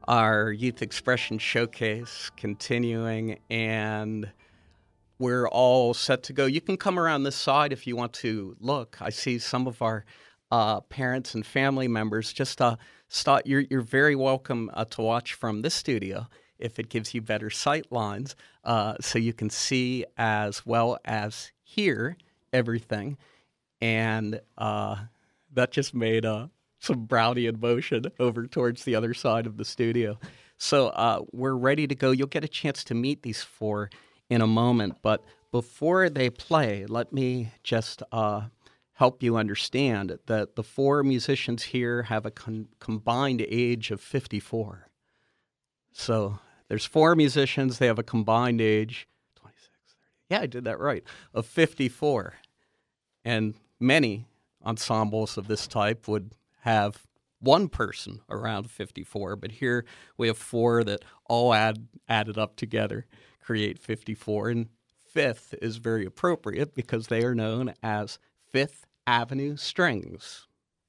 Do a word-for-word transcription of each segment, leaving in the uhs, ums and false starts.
our Youth Expression Showcase continuing, and we're all set to go. You can come around this side if you want to look. I see some of our uh, parents and family members. Just uh, start. You're you're very welcome uh, to watch from this studio if it gives you better sight lines, uh, so you can see as well as hear everything. And uh, that just made uh, some Brownian motion over towards the other side of the studio. So uh, we're ready to go. You'll get a chance to meet these four in a moment. But before they play, let me just uh, help you understand that the four musicians here have a con- combined age of fifty-four. So there's four musicians. They have a combined age, twenty-six, thirty. Yeah, I did that right, of fifty-four. And many ensembles of this type would have one person around fifty-four, but here we have four that all add, added up together create fifty-four, and fifth is very appropriate because they are known as Fifth Avenue Strings.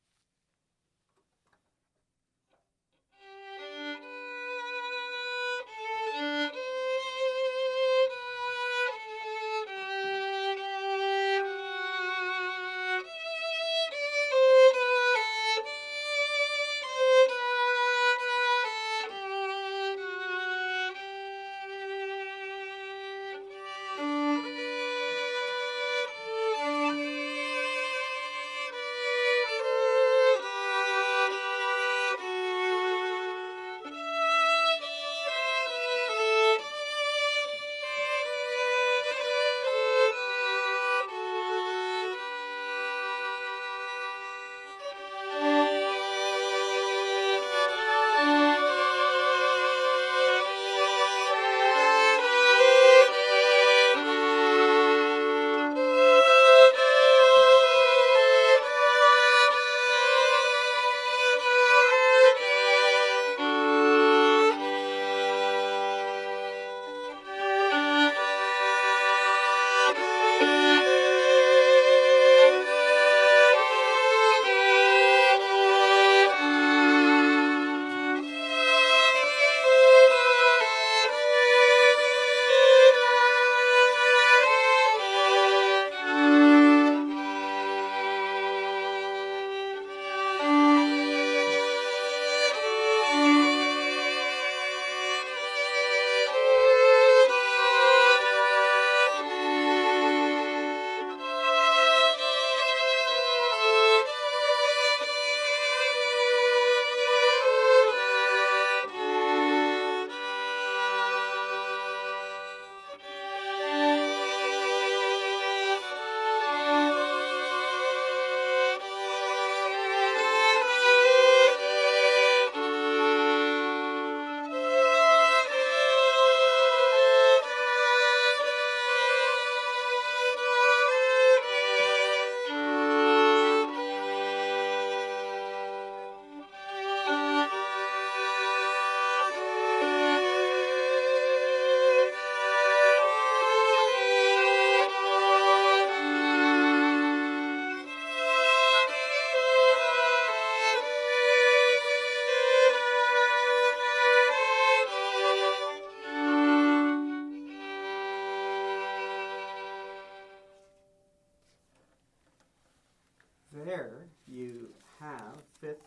There you have Fifth.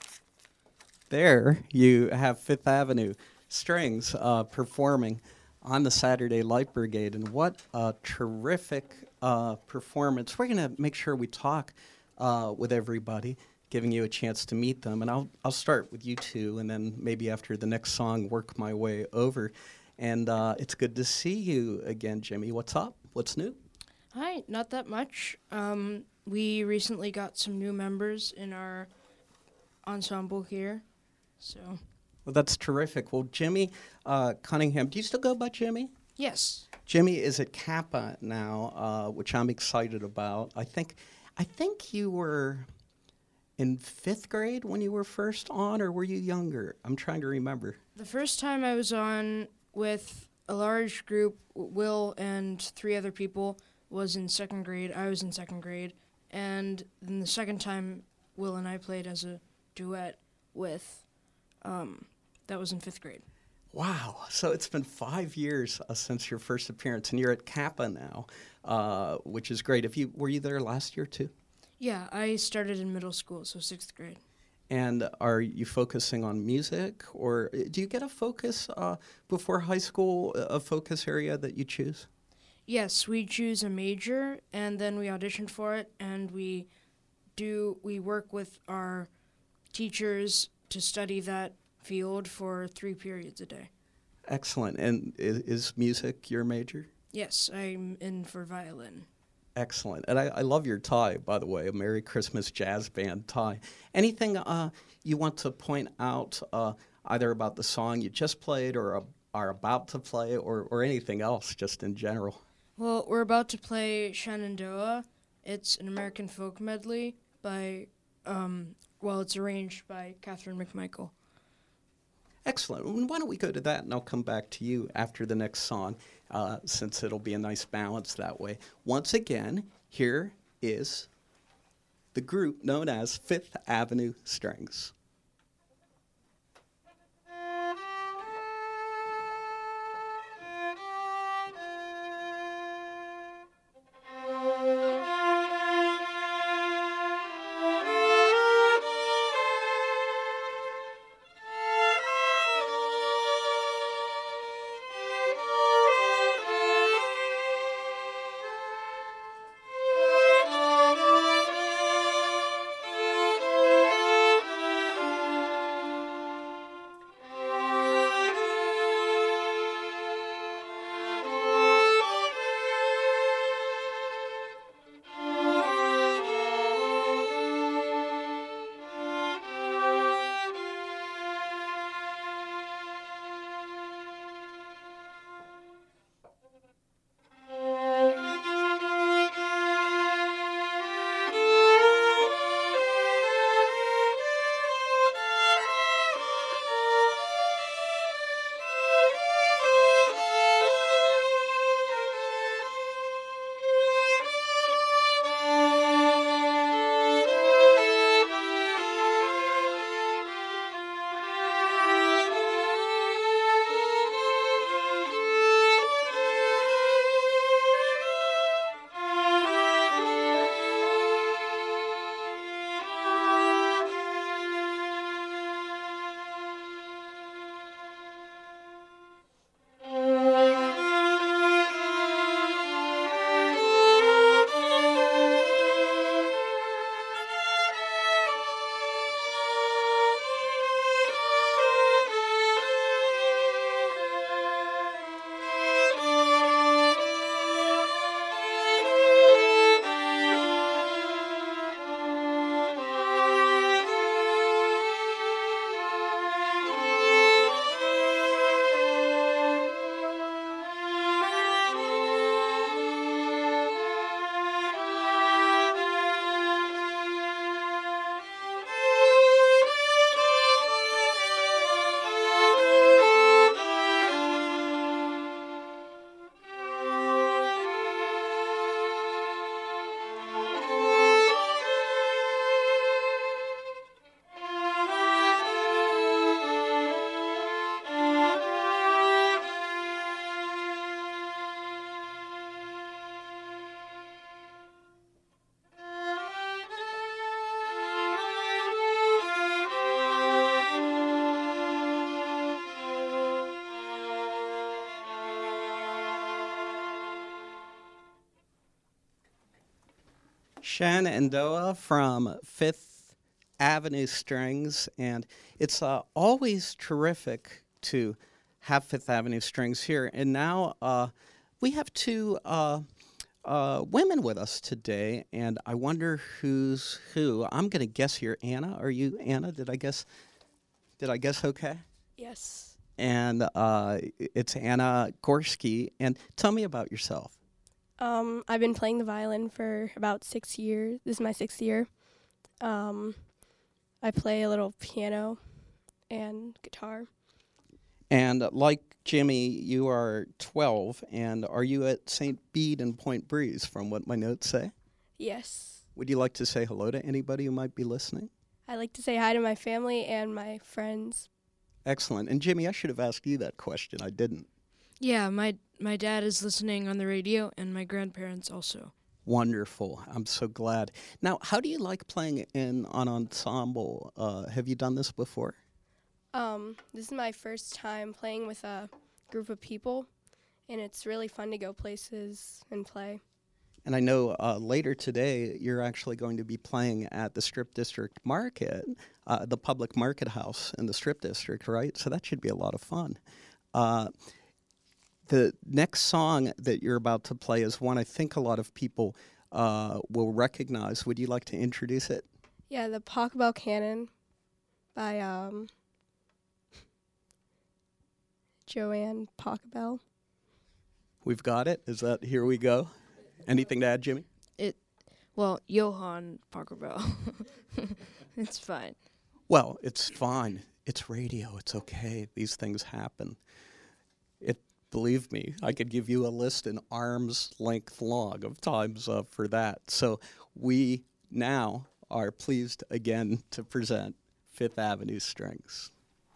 There you have Fifth Avenue Strings uh, performing on the Saturday Light Brigade, and what a terrific uh, performance! We're going to make sure we talk uh, with everybody, giving you a chance to meet them, and I'll I'll start with you two, and then maybe after the next song, work my way over. And uh, it's good to see you again, Jimmy. What's up? What's new? Hi, not that much. Um, we recently got some new members in our ensemble here, so. Well, that's terrific. Well, Jimmy uh, Cunningham, do you still go by Jimmy? Yes. Jimmy is at Kappa now, uh, which I'm excited about. I think, I think you were in fifth grade when you were first on, or were you younger? I'm trying to remember. The first time I was on with a large group, Will and three other people, was in second grade. I was in second grade. And then the second time, Will and I played as a duet with um, that was in fifth grade. Wow. So it's been five years uh, since your first appearance, and you're at Kappa now, uh, which is great. If you Were you there last year, too? Yeah, I started in middle school, so sixth grade. And are you focusing on music, or do you get a focus uh, before high school, a focus area that you choose? Yes, we choose a major, and then we audition for it, and we do we work with our teachers to study that field for three periods a day. Excellent. And is, is music your major? Yes, I'm in for violin. Excellent. And I, I love your tie, by the way, a Merry Christmas Jazz Band tie. Anything uh, you want to point out, uh, either about the song you just played or uh, are about to play, or, or anything else just in general? Well, we're about to play Shenandoah. It's an American folk medley by, um, well, it's arranged by Catherine McMichael. Excellent. Why don't we go to that, and I'll come back to you after the next song, uh, since it'll be a nice balance that way. Once again, here is the group known as Fifth Avenue Strings. Shenandoah from Fifth Avenue Strings, and it's uh, always terrific to have Fifth Avenue Strings here. And now uh, we have two uh, uh, women with us today, and I wonder who's who. I'm going to guess here. Anna, are you Anna? Did I guess? Did I guess okay? Yes. And uh, it's Anna Gorski. And tell me about yourself. Um, I've been playing the violin for about six years. This is my sixth year. Um, I play a little piano and guitar. And like Jimmy, you are twelve, and are you at Saint Bede and Point Breeze, from what my notes say? Yes. Would you like to say hello to anybody who might be listening? I like to say hi to my family and my friends. Excellent. And Jimmy, I should have asked you that question. I didn't. Yeah, my my dad is listening on the radio, and my grandparents also. Wonderful. I'm so glad. Now, how do you like playing in an ensemble? Uh, have you done this before? Um, this is my first time playing with a group of people, and it's really fun to go places and play. And I know uh, later today you're actually going to be playing at the Strip District Market, uh, the public market house in the Strip District, right? So that should be a lot of fun. Uh, the next song that you're about to play is one I think a lot of people uh, will recognize. Would you like to introduce it? Yeah, the Pachelbel Canon by um, Joanne Pachelbel. We've got it. Is that Here We Go? Anything to add, Jimmy? It, well, Johann Pachelbel. It's fine. Well, it's fine. It's radio. It's okay. These things happen. It. Believe me, I could give you a list an arm's length long of times uh, for that. So we now are pleased again to present Fifth Avenue Strings.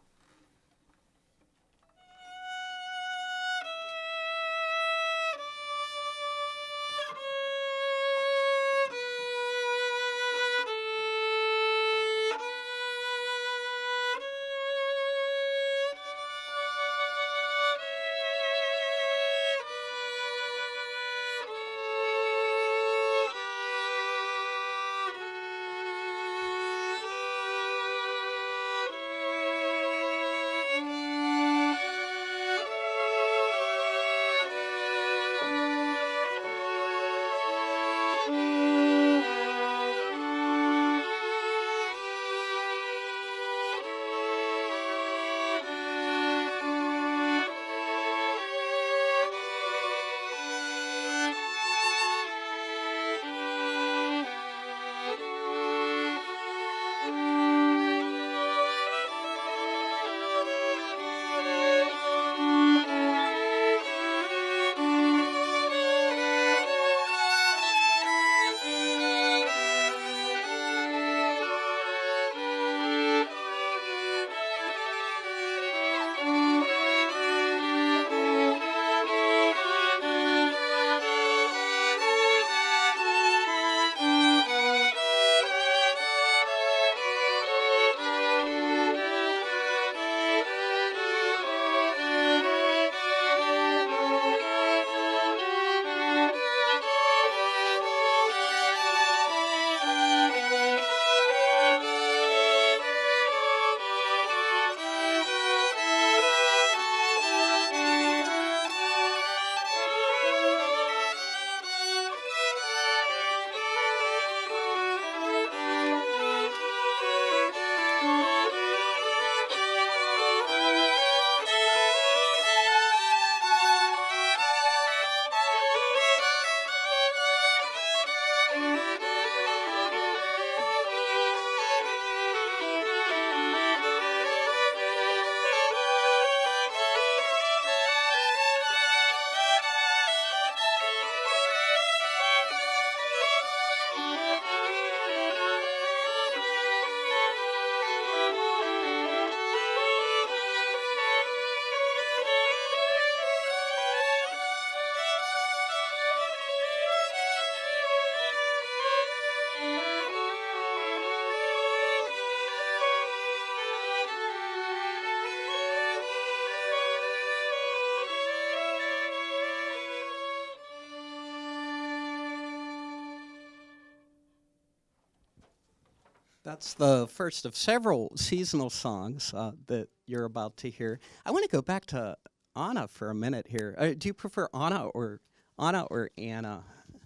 That's the first of several seasonal songs uh, that you're about to hear. I want to go back to Anna for a minute here. Uh, do you prefer Anna or Anna or Anna?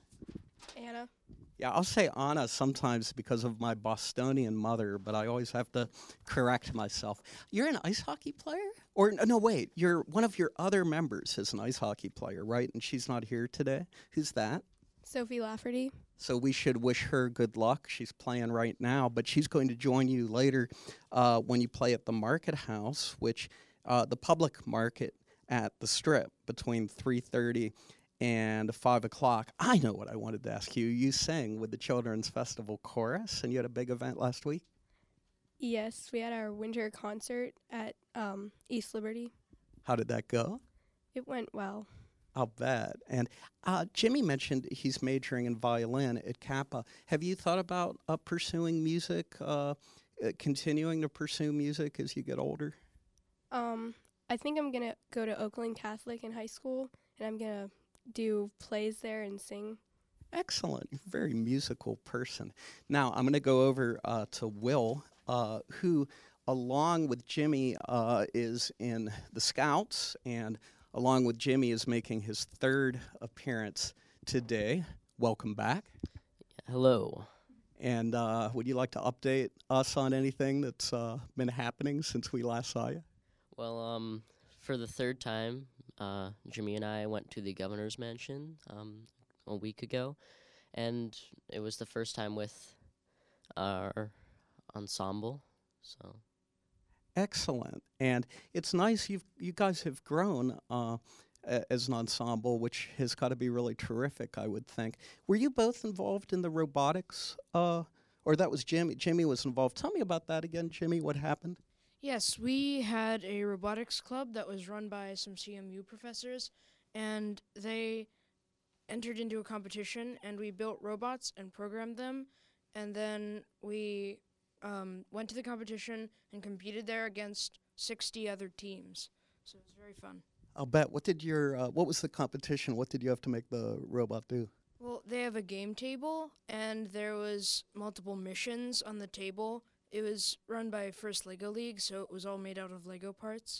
Anna. Yeah, I'll say Anna sometimes because of my Bostonian mother, but I always have to correct myself. You're an ice hockey player? Or no, wait, you're one of your other members is an ice hockey player, right? And she's not here today. Who's that? Sophie Lafferty. So we should wish her good luck. She's playing right now, but she's going to join you later uh, when you play at the Market House, which uh, the public market at the Strip between three thirty and five o'clock. I know what I wanted to ask you. You sang with the Children's Festival Chorus, and you had a big event last week? Yes, we had our winter concert at um, East Liberty. How did that go? It went well. I'll bet. And uh, Jimmy mentioned he's majoring in violin at Kappa. Have you thought about uh, pursuing music, uh, uh, continuing to pursue music as you get older? Um, I think I'm going to go to Oakland Catholic in high school, and I'm going to do plays there and sing. Excellent. You're a very musical person. Now, I'm going to go over uh, to Will, uh, who, along with Jimmy, uh, is in the Scouts, and along with Jimmy is making his third appearance today. Welcome back. Hello. And uh, would you like to update us on anything that's uh, been happening since we last saw you? Well, um, for the third time, uh, Jimmy and I went to the governor's mansion um, a week ago, and it was the first time with our ensemble. So Excellent. And it's nice you've you guys have grown uh, a- as an ensemble, which has got to be really terrific, I would think. Were you both involved in the robotics? Uh, or that was Jimmy. Jimmy was involved. Tell me about that again, Jimmy. What happened? Yes, we had a robotics club that was run by some C M U professors, and they entered into a competition, and we built robots and programmed them, and then we um, went to the competition and competed there against sixty other teams. So it was very fun. I'll bet. What did your uh, what was the competition? What did you have to make the robot do? Well, they have a game table, and there was multiple missions on the table. It was run by First Lego League, so it was all made out of Lego parts.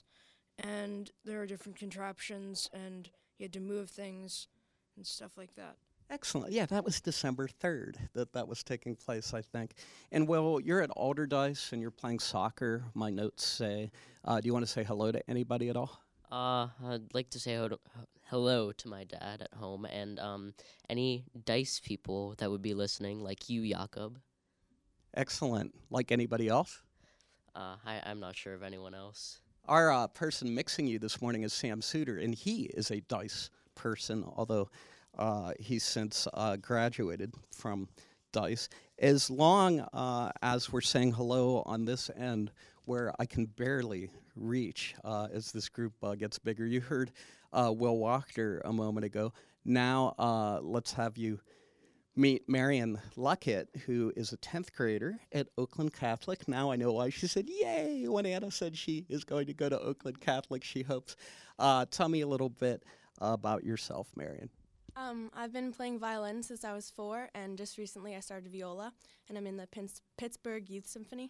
And there were different contraptions, and you had to move things and stuff like that. Excellent. Yeah, that was December third that that was taking place, I think. And, Will, you're at Alderdice and you're playing soccer, my notes say. Uh, do you want to say hello to anybody at all? uh, I'd like to say ho- to- hello to my dad at home and um, any dice people that would be listening, like you, Jakob. Excellent. Like anybody else? Uh, I, I'm not sure of anyone else. Our uh, person mixing you this morning is Sam Suter, and he is a dice person, although uh, he's since uh, graduated from dice. As long uh, as we're saying hello on this end, where I can barely reach uh, as this group uh, gets bigger, you heard uh, Will Wachter a moment ago. Now uh, let's have you meet Marion Luckett, who is a tenth grader at Oakland Catholic. Now I know why she said, yay, when Anna said she is going to go to Oakland Catholic, she hopes. Uh, tell me a little bit about yourself, Marion. Um, I've been playing violin since I was four, and just recently I started viola, and I'm in the Pins- Pittsburgh Youth Symphony.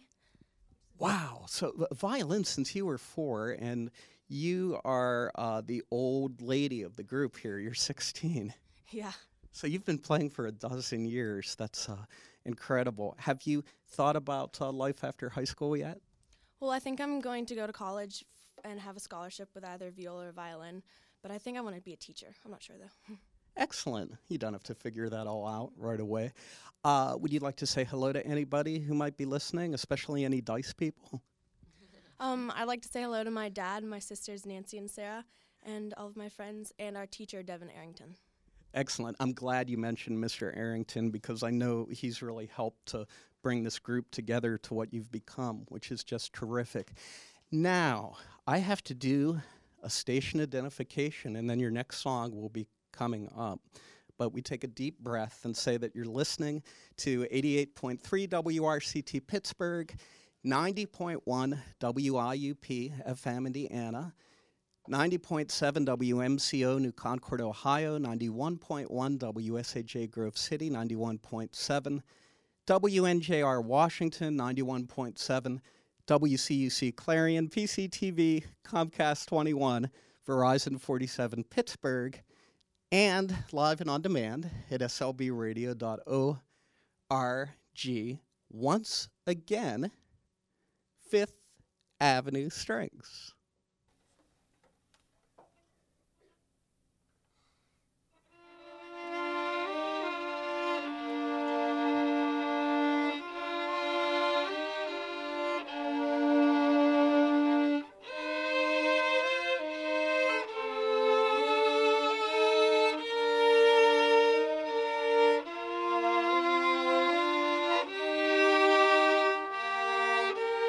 Wow. So uh, violin since you were four, and you are uh, the old lady of the group here. You're sixteen. Yeah. So you've been playing for a dozen years. That's uh, incredible. Have you thought about uh, life after high school yet? Well, I think I'm going to go to college f- and have a scholarship with either viola or violin, but I think I want to be a teacher. I'm not sure, though. Excellent. You don't have to figure that all out right away. Uh, would you like to say hello to anybody who might be listening, especially any dice people? Um, I'd like to say hello to my dad, my sisters Nancy and Sarah, and all of my friends, and our teacher, Devin Arrington. Excellent. I'm glad you mentioned Mister Arrington because I know he's really helped to bring this group together to what you've become, which is just terrific. Now, I have to do a station identification, and then your next song will be coming up. But we take a deep breath and say that you're listening to eighty-eight point three W R C T Pittsburgh, ninety point one W I U P F M Indiana, ninety point seven W M C O New Concord, Ohio, ninety-one point one W S A J Grove City, ninety-one point seven W N J R Washington, ninety-one point seven W C U C Clarion, P C T V, Comcast twenty-one, Verizon forty-seven Pittsburgh, and live and on demand at S L B radio dot org. Once again, Fifth Avenue Strings. Thank you.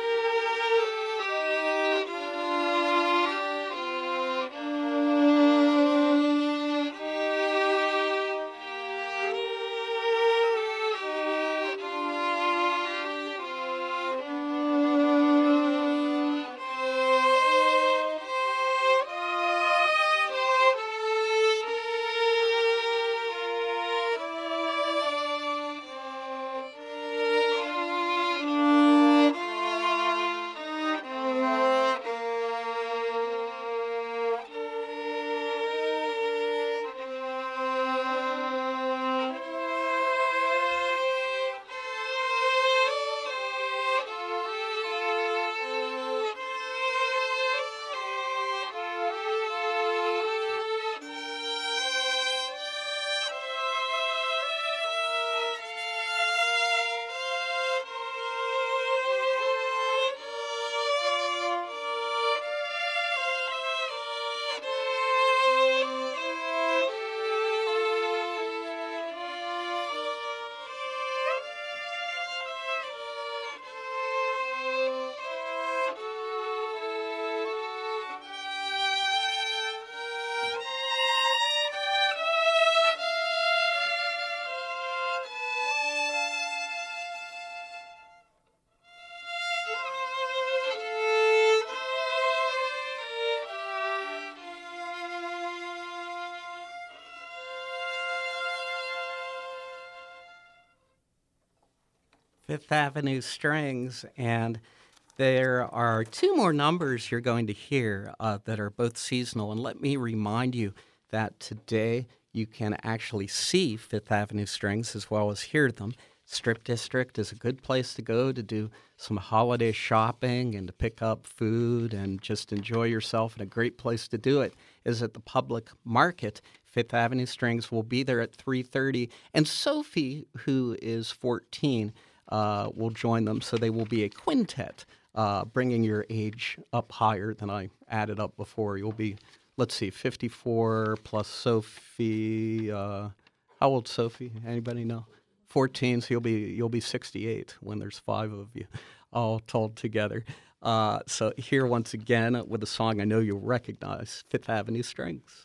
Fifth Avenue Strings, and there are two more numbers you're going to hear uh, that are both seasonal. And let me remind you that today you can actually see Fifth Avenue Strings as well as hear them. Strip District is a good place to go to do some holiday shopping and to pick up food and just enjoy yourself. And a great place to do it is at the public market. Fifth Avenue Strings will be there at three thirty. And Sophie, who is fourteen, uh, will join them. So they will be a quintet, uh, bringing your age up higher than I added up before. You'll be, let's see, fifty-four plus Sophie. Uh, how old Sophie? Anybody know? fourteen, so you'll be you'll be sixty-eight when there's five of you all told together. Uh, so here once again with a song I know you'll recognize, Fifth Avenue Strings.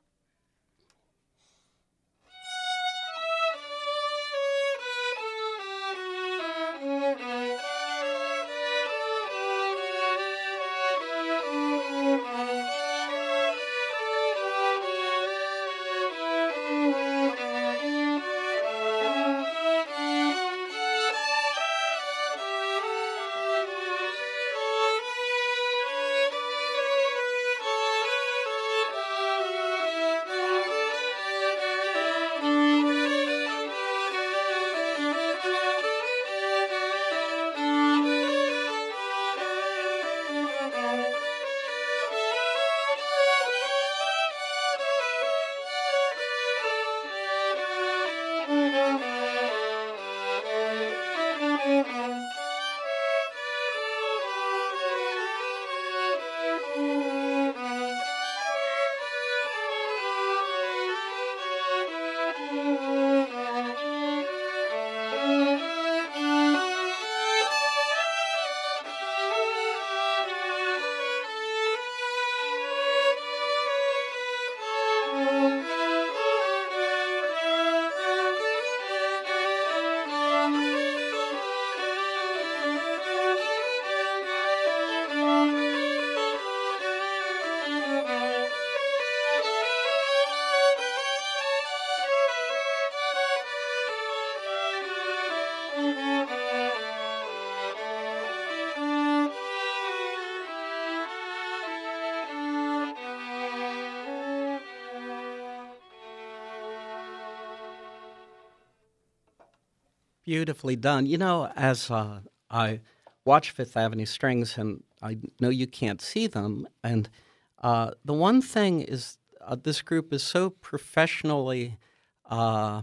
Beautifully done. You know, as uh, I watch Fifth Avenue Strings, and I know you can't see them, and uh, the one thing is uh, this group is so professionally uh,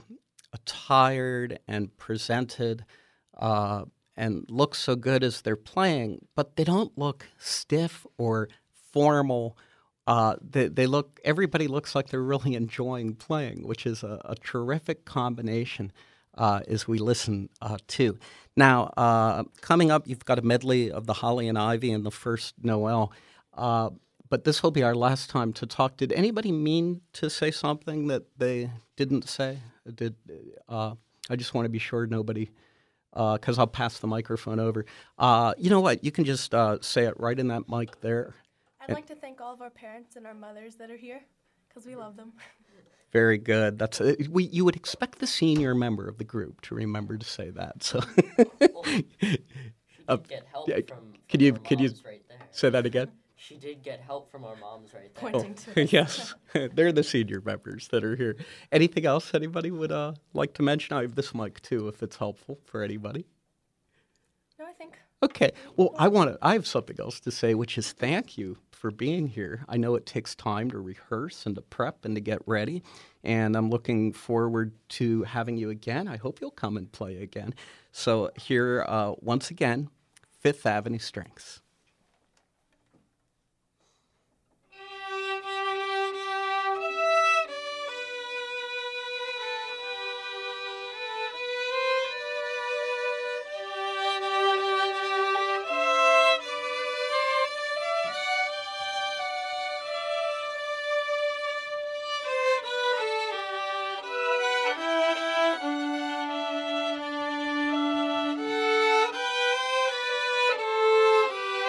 attired and presented uh, and looks so good as they're playing, but they don't look stiff or formal. Uh, they, they look. Everybody looks like they're really enjoying playing, which is a, a terrific combination. Uh, as we listen uh, to. Now, uh, coming up, you've got a medley of the Holly and Ivy and the first Noel, uh, but this will be our last time to talk. Did anybody mean to say something that they didn't say? Did uh, I just want to be sure nobody, because uh, I'll pass the microphone over. Uh, you know what? You can just uh, say it right in that mic there. I'd like to thank all of our parents and our mothers that are here, because we love them. Very good. That's a, we. You would expect the senior member of the group to remember to say that. So, Well, she did Uh, get help yeah, from, could from you- our could you moms right there. say that again. She did get help from our moms right there. Pointing to us. Yes, they're the senior members that are here. Anything else anybody would uh, like to mention? I have this mic too, if it's helpful for anybody. No, I think. Okay. Well, I want to. I have something else to say, which is thank you for being here. I know it takes time to rehearse and to prep and to get ready, and I'm looking forward to having you again. I hope you'll come and play again. So here, uh, once again, Fifth Avenue Strings. Thank you.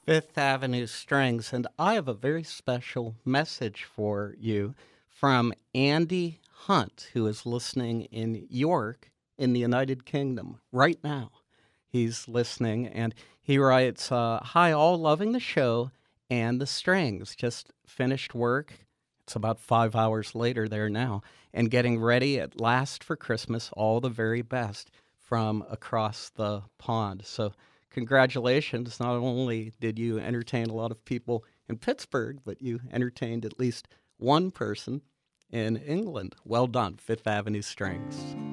Fifth Avenue Strings, and I have a very special message for you from Andy Hunt, who is listening in York in the United Kingdom right now. He's listening, and he writes, uh, Hi, all, loving the show and the strings. Just finished work. It's about five hours later there now, and getting ready at last for Christmas. All the very best from across the pond. So congratulations. Not only did you entertain a lot of people in Pittsburgh, but you entertained at least one person in England. Well done, Fifth Avenue Strings.